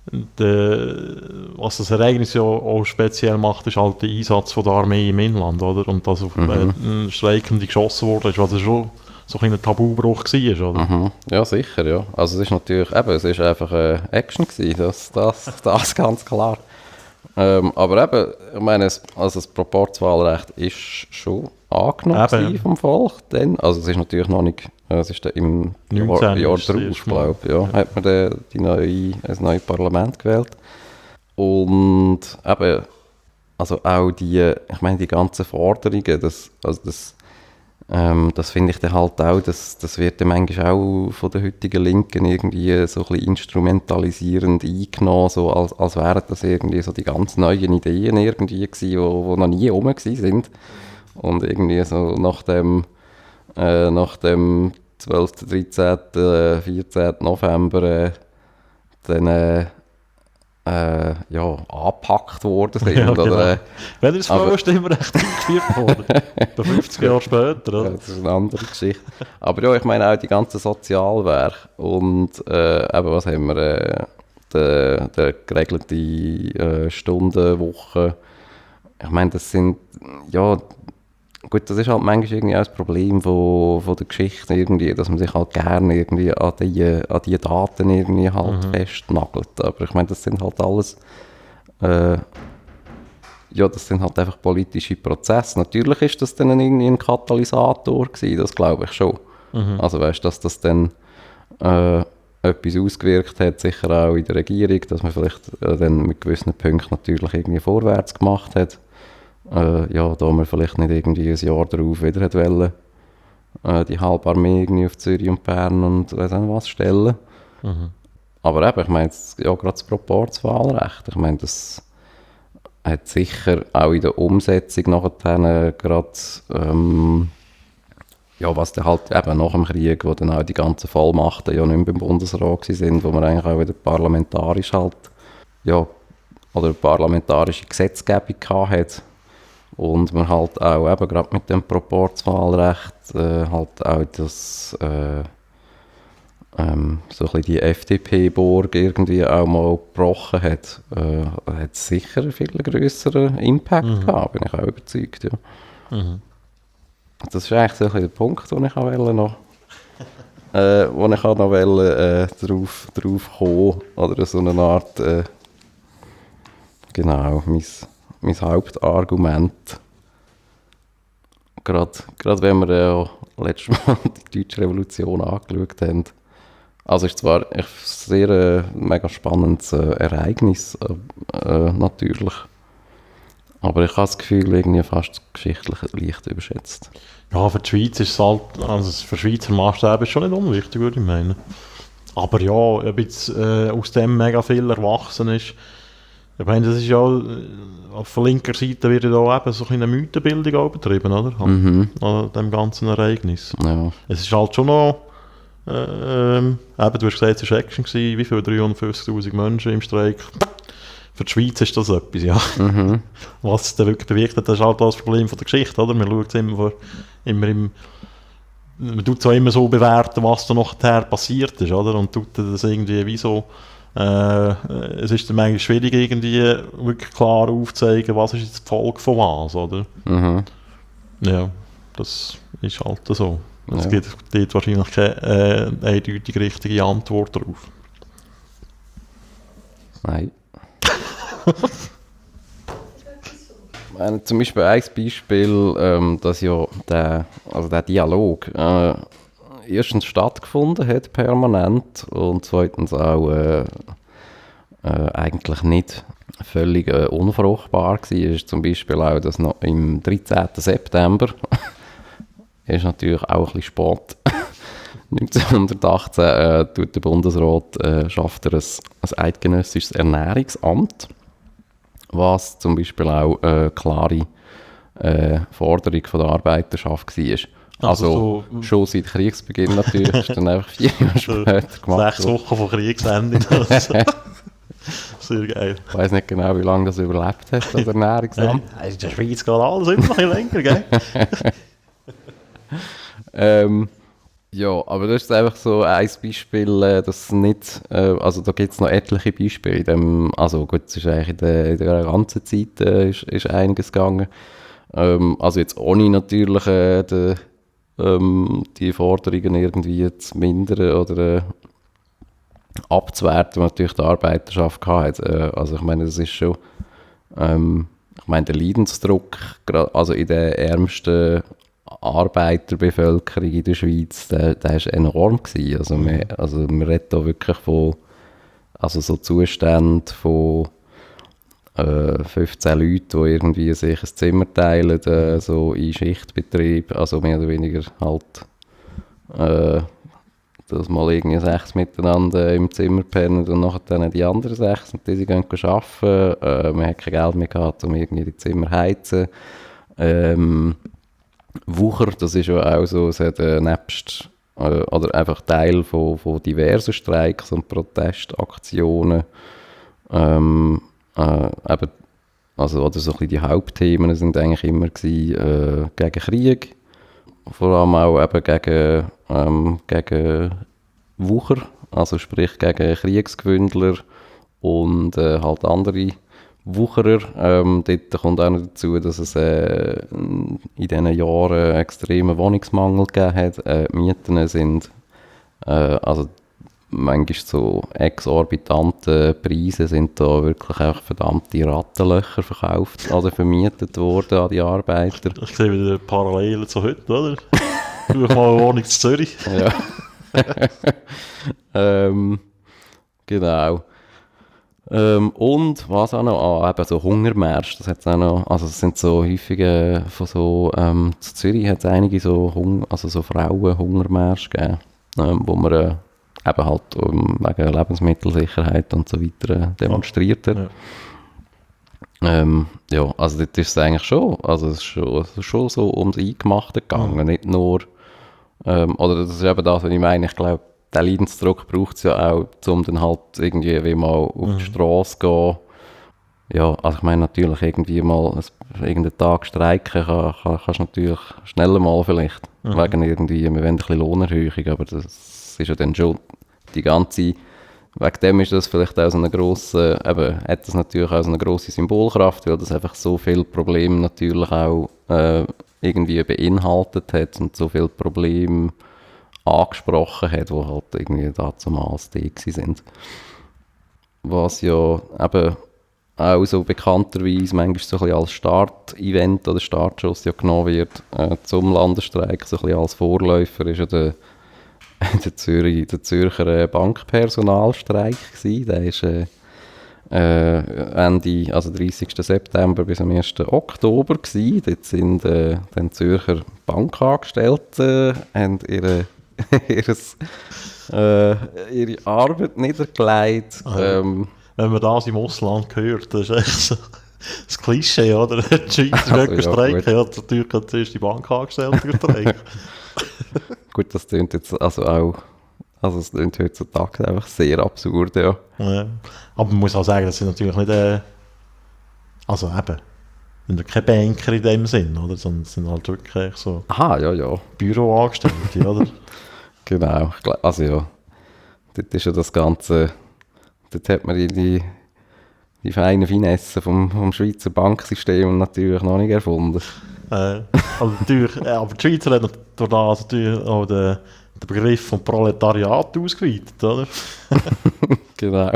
was das Ereignis ja auch speziell macht, ist halt der Einsatz von der Armee im Inland, oder? Und dass auf Streikende geschossen wurde, was ja schon so ein Tabubruch war, oder? Ja, sicher, ja. Also es ist natürlich, eben, es ist einfach Action gewesen, das ganz klar. Aber eben, ich meine, also das Proporzwahlrecht ist schon angenommen vom Volk, dann, also es ist natürlich noch nicht, es ist dann im Jahr drauf, glaube ich, ja, hat man das neue Parlament gewählt. Und eben, also auch ich meine, die ganzen Forderungen, das finde ich dann halt auch, das wird dann manchmal auch von der heutigen Linken irgendwie so ein bisschen instrumentalisierend eingenommen, so als wären das irgendwie so die ganz neuen Ideen irgendwie gewesen, die noch nie rum sind. Und irgendwie so nach dem 12., 13., 14. November dann angepackt worden sind. Ja, genau. Oder, wenn das Frauenstimmrecht eingeführt wurde, 50 Jahre später. Oder? Das ist eine andere Geschichte. Aber ja, ich meine auch die ganzen Sozialwerke und eben, was haben wir, die geregelte Stundenwoche. Ich meine, das sind, ja, gut, das ist halt manchmal irgendwie auch das Problem von der Geschichte irgendwie, dass man sich halt gerne irgendwie an die Daten irgendwie halt festnagelt. Aber ich meine, das sind halt alles, das sind halt einfach politische Prozesse. Natürlich ist das dann irgendwie ein Katalysator gewesen, das glaube ich schon. Also weißt du, dass das dann etwas ausgewirkt hat, sicher auch in der Regierung, dass man vielleicht dann mit gewissen Punkten natürlich irgendwie vorwärts gemacht hat. Da man vielleicht nicht irgendwie ein Jahr darauf wieder hat wollen, die halbe Armee irgendwie auf Zürich und Bern und weiss nicht was stellen. Aber eben, ich meine, ja, gerade das Proporzwahlrecht, ich meine, das hat sicher auch in der Umsetzung nachher gerade, was dann halt eben nach dem Krieg, wo dann auch die ganzen Vollmachten ja nicht mehr beim Bundesrat sind, wo man eigentlich auch wieder parlamentarisch halt, oder parlamentarische Gesetzgebung hat. Und man halt auch eben gerade mit dem Proporzwahlrecht halt auch das so ein bisschen die FDP-Burg irgendwie auch mal gebrochen hat, hat sicher einen viel grösseren Impact gehabt, bin ich auch überzeugt. Ja. Das ist eigentlich so ein bisschen der Punkt, wo ich auch drauf kommen, oder so eine Art, genau, mein Hauptargument. Gerade wenn wir ja letztes Mal die Deutsche Revolution angeschaut haben. Also es ist zwar ein sehr mega spannendes Ereignis, natürlich. Aber ich habe das Gefühl, irgendwie fast geschichtlich leicht überschätzt. Ja, für die Schweiz ist es halt, also für Schweizer Maßstäbe ist schon nicht unwichtig, würde ich meinen. Aber ja, ob jetzt aus dem mega viel erwachsen ist, ich meine, das ist ja, auf der linken Seite wird ja da eben so eine Mythenbildung auch betrieben, oder? An dem ganzen Ereignis. Ja. Es ist halt schon noch, eben, du hast gesagt, es war Action gewesen, wie viele 350'000 Menschen im Streik. Für die Schweiz ist das etwas, ja. Was es dann wirklich bewirkt hat, das ist halt das Problem von der Geschichte, oder? Man schaut es immer man tut so immer so bewerten, was da nachher passiert ist, oder? Und tut das irgendwie wie so, es ist dann manchmal schwierig, irgendwie wirklich klar aufzuzeigen, was ist jetzt die Folge von was, oder? Mhm. Ja, das ist halt so. Es Ja. gibt dort wahrscheinlich keine eindeutig richtige Antwort darauf. Nein. Ich meine, zum Beispiel ein Beispiel, dass ja der Dialog erstens stattgefunden hat, permanent, und zweitens auch eigentlich nicht völlig unfruchtbar war, ist zum Beispiel auch, dass noch im 13. September, ist natürlich auch ein bisschen spät, 1918 tut der Bundesrat schafft er ein eidgenössisches Ernährungsamt, was zum Beispiel auch eine klare Forderung von der Arbeiterschaft war. Also so, schon seit Kriegsbeginn natürlich, ist dann einfach 4 Jahre später gemacht. 6 Wochen von Kriegsende. Sehr geil. Ich weiss nicht genau, wie lange das überlebt hat, das Ernährungsamt. In der Schweiz geht alles immer noch ein bisschen länger, gell? Ja, aber das ist einfach so ein Beispiel, dass nicht, also da gibt es noch etliche Beispiele. In dem, also gut, es ist eigentlich in der ganzen Zeit ist einiges gegangen. Also jetzt ohne natürlich die Forderungen irgendwie zu mindern oder abzuwerten, was natürlich die Arbeiterschaft hatte. Also ich meine, das ist schon, ich meine, der Leidensdruck, also in der ärmsten Arbeiterbevölkerung in der Schweiz, der war enorm gewesen. Also man redet da wirklich von also so Zuständen von 15 Leuten, die irgendwie sich ein Zimmer teilen, so in Schichtbetrieb, also mehr oder weniger halt dass mal irgendwie 6 miteinander im Zimmer pennen und nachher dann die anderen 6 und die gehen arbeiten. Man hat kein Geld mehr gehabt, um irgendwie die Zimmer zu heizen. Wucher, das ist ja auch so, es hat nebst oder einfach Teil von diversen Streiks und Protestaktionen eben, also oder so ein bisschen die Hauptthemen sind eigentlich immer gewesen, gegen Krieg, vor allem auch eben gegen Wucher, also sprich gegen Kriegsgewündler und halt andere Wucherer. Dort kommt auch noch dazu, dass es in diesen Jahren einen extremen Wohnungsmangel gegeben hat. Mieten sind also manchmal so exorbitante Preise sind da wirklich auch verdammte Rattenlöcher verkauft, also vermietet worden an die Arbeiter. Ich sehe wieder Parallelen zu heute, oder? Früher mal eine Wohnung zu Zürich. Ja. Genau. Und was auch noch, eben so Hungermärsche, das hat's auch noch, also es sind so häufige von so, zu Zürich hat es einige so so Frauen-Hungermärsche gegeben, wo man eben halt wegen Lebensmittelsicherheit und so weiter demonstriert hat. Ja. Ja, also das ist es eigentlich schon, also es ist schon so ums Eingemachte gegangen, nicht nur, oder das ist eben das, was ich meine, ich glaube, der Leidensdruck braucht es ja auch, um dann halt irgendwie wie mal auf die Straße zu gehen. Ja, also ich meine natürlich irgendwie mal irgendeinen Tag streiken kannst du natürlich schneller mal vielleicht, wegen irgendwie, wir wollen ein bisschen Lohnerhöhung, aber das ist ja dann schon die ganze, wegen dem ist das vielleicht auch so eine grosse, eben hat das natürlich auch so eine grosse Symbolkraft, weil das einfach so viele Probleme natürlich auch irgendwie beinhaltet hat und so viele Probleme angesprochen hat, die halt irgendwie damals die sind. Was ja eben auch so bekannterweise manchmal so ein bisschen als Start-Event oder Startschuss ja genommen wird zum Landesstreik, so ein bisschen als Vorläufer ist ja der Zürcher Bankpersonalstreik gewesen. Der ist Ende, also 30. September bis am 1. Oktober gewesen. Dort sind dann Zürcher Bankangestellte haben ihre Arbeit niedergelegt. Wenn man das im Ausland hört, das ist echt so das Klischee, oder? Die Schweizer Also, gehen streiken, ja, natürlich kann zuerst die Bankangestellten streiken. Gut, das klingt jetzt also auch, also es klingt heutzutage einfach sehr absurd, ja. Ja. Aber man muss auch sagen, das sind natürlich nicht, also eben, sind ja keine Banker in dem Sinn, oder? Sondern es sind halt wirklich so Aha, ja. Büroangestellte, oder? Genau. Also ja, dort ist ja das Ganze, dort hat man die feinen Finessen vom Schweizer Banksystem natürlich noch nicht erfunden. Also natürlich, aber die Schweizer haben durch das natürlich auch den Begriff vom Proletariat ausgeweitet, oder? Genau.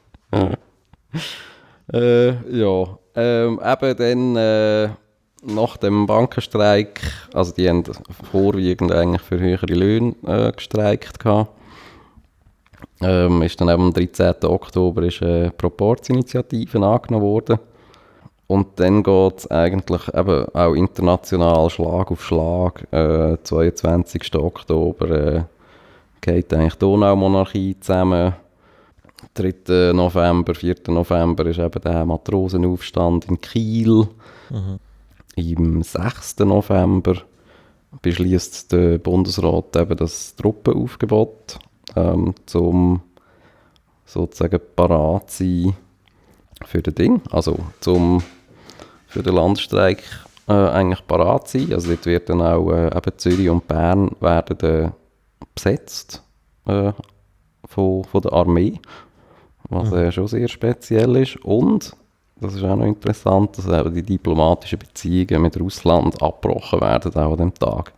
Ja, eben dann nach dem Bankenstreik, also die haben vorwiegend eigentlich für höhere Löhne gestreikt gehabt. Ist dann eben am 13. Oktober ist eine Proporzinitiative angenommen worden. Und dann geht es eigentlich eben auch international Schlag auf Schlag. 22. Oktober geht eigentlich die Donaumonarchie zusammen. 3. November, 4. November ist eben der Matrosenaufstand in Kiel. Im 6. November beschließt der Bundesrat eben das Truppenaufgebot, zum sozusagen parat sein für das Ding, also für den Landstreik eigentlich parat sein. Also dort wird dann auch eben Zürich und Bern werden besetzt von der Armee, was schon sehr speziell ist. Und, das ist auch noch interessant, dass eben die diplomatischen Beziehungen mit Russland abgebrochen werden auch an dem Tag.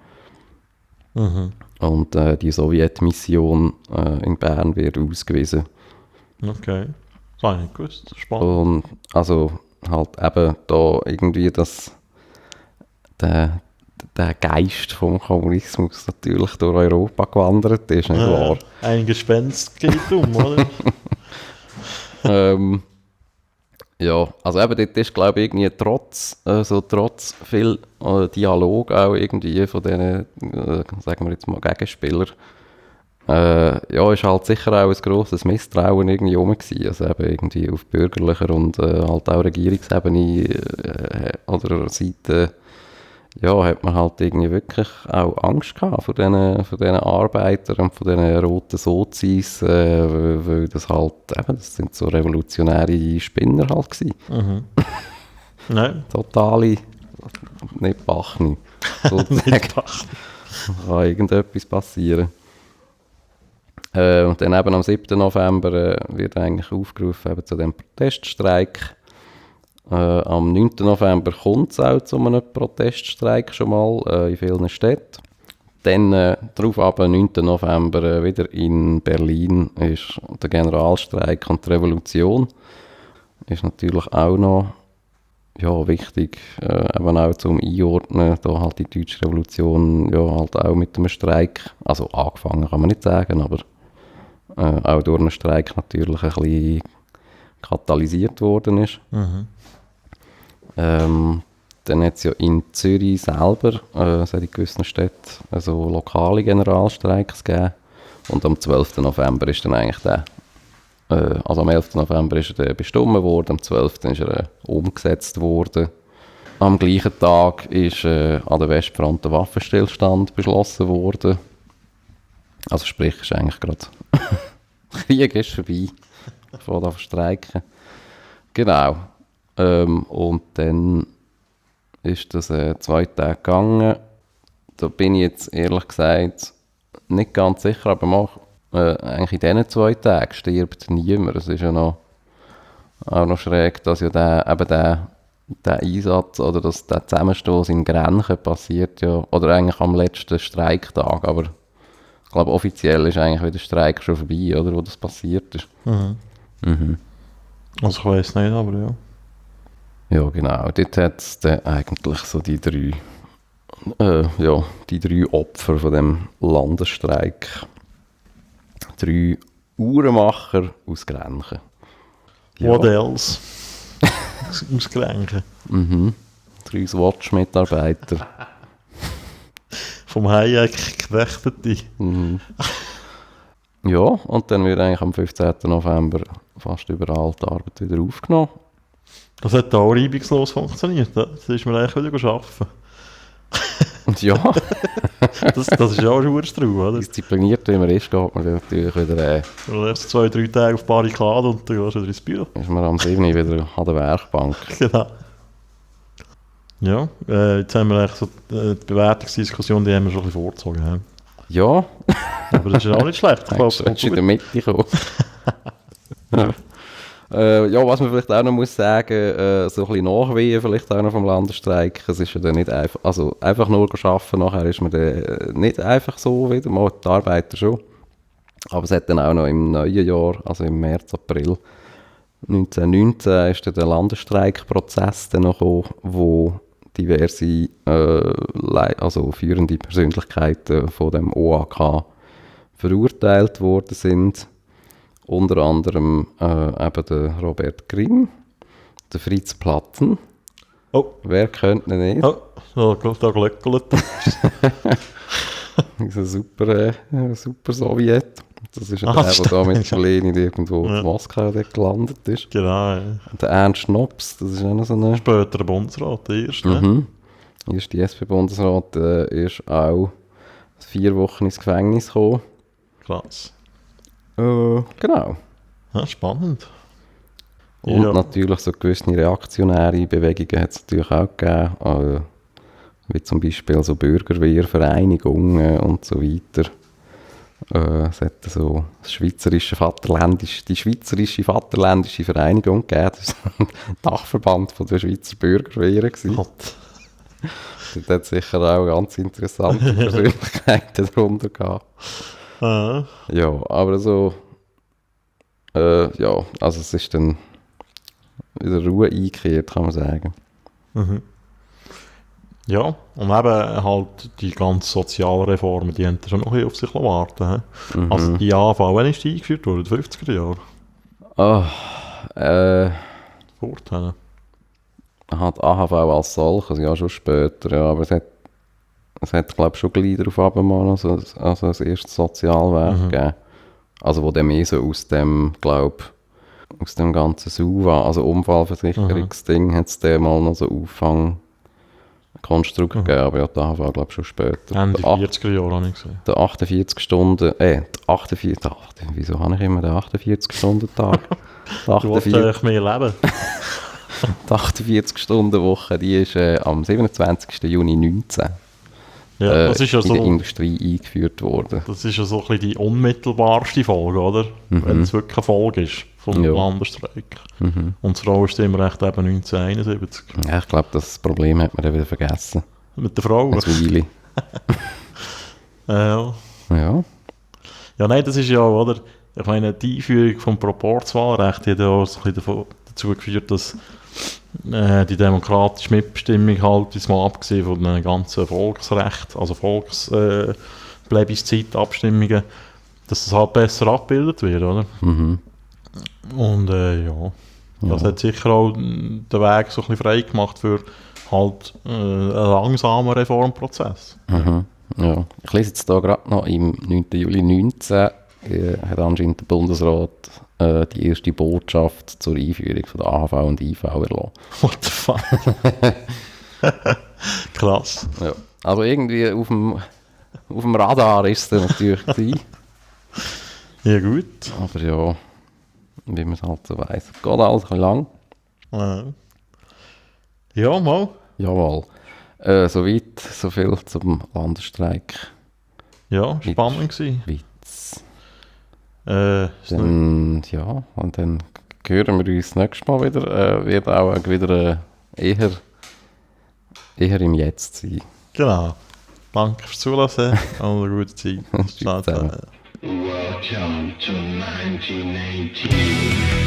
Und die Sowjetmission in Bern wird ausgewiesen. Okay, das habe ich nicht gewusst. Spannend. Und also halt eben da irgendwie der Geist vom Kommunismus natürlich durch Europa gewandert ist, nicht wahr? Ein Gespenst geht oder? Ja, also eben dort ist, glaube ich, irgendwie trotz viel Dialog auch irgendwie von diesen, sagen wir jetzt mal, Gegenspielern, ja, ist halt sicher auch ein grosses Misstrauen irgendwie rum gewesen. Also eben irgendwie auf bürgerlicher und halt auch Regierungsebene oder Seite, ja, hat man halt irgendwie wirklich auch Angst gehabt von diesen Arbeitern und von diesen roten Sozis, weil das halt, eben, das sind so revolutionäre Spinner halt gewesen. Nein. Totale, nicht Bachni. Nicht Bachni. Kann irgendetwas passieren. Und dann eben am 7. November wird eigentlich aufgerufen eben zu dem Proteststreik. Am 9. November kommt es auch zu einem Proteststreik schon mal in vielen Städten. Dann darauf ab, 9. November wieder in Berlin ist der Generalstreik und die Revolution. Ist natürlich auch noch wichtig, eben auch zum Einordnen, da halt die Deutsche Revolution ja halt auch mit einem Streik, also angefangen kann man nicht sagen, aber auch durch einen Streik natürlich ein bisschen katalysiert worden ist. Dann hat es ja in Zürich selber, es hat in gewissen Städten also lokale Generalstreiks gegeben. Und am 12. November ist dann eigentlich also am 11. November ist er bestimmt worden, am 12. ist er umgesetzt worden. Am gleichen Tag ist an der Westfront ein Waffenstillstand beschlossen worden. Also sprich, ist eigentlich gerade Krieg ist vorbei, bevor da streiken. Genau. Und dann ist das 2 Tage gegangen. Da bin ich jetzt ehrlich gesagt nicht ganz sicher, aber eigentlich in diesen 2 Tagen stirbt niemand. Es ist ja auch noch schräg, dass ja der Einsatz oder der Zusammenstoß in Grenchen passiert ja, oder eigentlich am letzten Streiktag, aber ich glaube offiziell ist eigentlich wieder der Streik schon vorbei, oder, wo das passiert ist. Also ich weiss nicht, aber ja. Ja, genau. Dort hat es dann eigentlich so die 3 Opfer von dem Landesstreik. 3 Uhrenmacher aus Grenchen. Ja. What else? Aus Grenchen. 3 Swatch-Mitarbeiter. Vom Hayek geknechtete. Ja, und dann wird eigentlich am 15. November fast überall die Arbeit wieder aufgenommen. Das hat auch reibungslos funktioniert. Das ist mir eigentlich wieder arbeiten. Ja. das ist ja auch ein Strau, oder? Diszipliniert wie man ist, geht man natürlich wieder... Du lässt 2-3 Tage auf Barrikaden und dann gehst du wieder ins Büro. Ist man am 7. wieder an der Werkbank. Genau. Ja, jetzt haben wir eigentlich so die Bewertungsdiskussion, die haben wir schon ein bisschen vorgezogen. Ja, Aber das ist ja auch nicht schlecht. Ich eigentlich glaube, solltest du in der Mitte kommen. Ja, was man vielleicht auch noch muss sagen, so ein bisschen Nachwehen vielleicht auch noch vom Landesstreik, es ist ja dann nicht einfach, also einfach nur arbeiten, nachher ist man dann nicht einfach so wieder, mal die Arbeiter schon. Aber es hat dann auch noch im neuen Jahr, also im März, April 1919, ist dann der Landesstreikprozess dann noch gekommen, wo diverse also führende Persönlichkeiten von dem OAK verurteilt worden sind. Unter anderem eben der Robert Grimm, der Fritz Platten. Oh. Wer könnte ihn nicht? Oh, da glöckelt. Ein super Sowjet. Das ist ja der, der da mit Lenin irgendwo in Moskau gelandet ist. Genau, ja. Und der Ernst Schnops, das ist auch noch so eine... Später Bundesrat, der erste. Mhm. Der erste SP-Bundesrat ist auch 4 Wochen ins Gefängnis gekommen. Krass. Genau. Ja, spannend. Und Ja. natürlich so gewisse reaktionäre Bewegungen hat es natürlich auch gegeben, wie zum Beispiel so Bürgerwehrvereinigungen und so weiter. Es hat so die Schweizerische Vaterländische Vereinigung gegeben, das war ein Dachverband von der Schweizer Bürgerwehren. Gott. Das hat sicher auch ganz interessante Persönlichkeiten darunter gehabt. Ja, aber so, ja, also es ist dann wieder Ruhe eingekehrt, kann man sagen. Mhm. Ja, und eben halt die ganzen Sozialreformen, die haben schon noch ein bisschen auf sich warten. Mhm. Also die AV, wann ist die eingeführt worden? In den 50er Jahren? Vorteile. Hat AHV als solches, ja schon später, ja, aber es hat glaube ich schon gleich darauf abgemacht, also das erste Sozialwerk gegeben. Also wo dann mehr so aus dem, glaube aus dem ganzen SUVA, also Unfallversicherungsding, hat es dann mal noch so Auffangkonstrukt gegeben, aber ja, die AHV glaube ich schon später. Ende 40er Jahre habe ich gesehen. Der 48 Stunden, wieso habe ich immer den 48-Stunden-Tag? Du wolltest eigentlich mehr leben. Die 48-Stunden-Woche, die ist am 27. Juni 19 Ja, das ist ja in so, der Industrie eingeführt worden. das ist ja so ein bisschen die unmittelbarste Folge, oder? Wenn es wirklich eine Folge ist vom Landesstreik. Und das Frauenstimmrecht eben 1971. Ja, ich glaube, das Problem hat man dann wieder vergessen. Mit der Frau. Ein Weile. Ja. Ja. Ja, nein, das ist ja, oder? Ich meine, die Einführung vom Proporzwahlrecht hat ja auch so ein bisschen dazu geführt, dass die demokratische Mitbestimmung halt, ist mal abgesehen von den ganzen Volksrechten, also Plebiszitabstimmungen, dass das halt besser abgebildet wird, oder? Mhm. Und ja, das hat sicher auch den Weg so ein bisschen frei gemacht für halt einen langsamen Reformprozess. Mhm. Ja. Ich lese jetzt hier gerade noch, im 9. Juli 19 hat anscheinend der Bundesrat die erste Botschaft zur Einführung von der AHV und IV erlassen. What the fuck? Krass. Ja. Also irgendwie auf dem Radar ist es natürlich gewesen. Ja, gut. Aber ja, wie man es halt so weiss. Geht alles ein bisschen lang. Ja, mal. Jawohl. Soweit, so viel zum Landesstreik. Ja, spannend gewesen. Witz. Dann, ja, und dann hören wir uns nächstes Mal wieder. Wird auch wieder eher im Jetzt sein. genau. Danke fürs Zulassen und eine gute Zeit. Ciao zusammen. Welcome to 1918.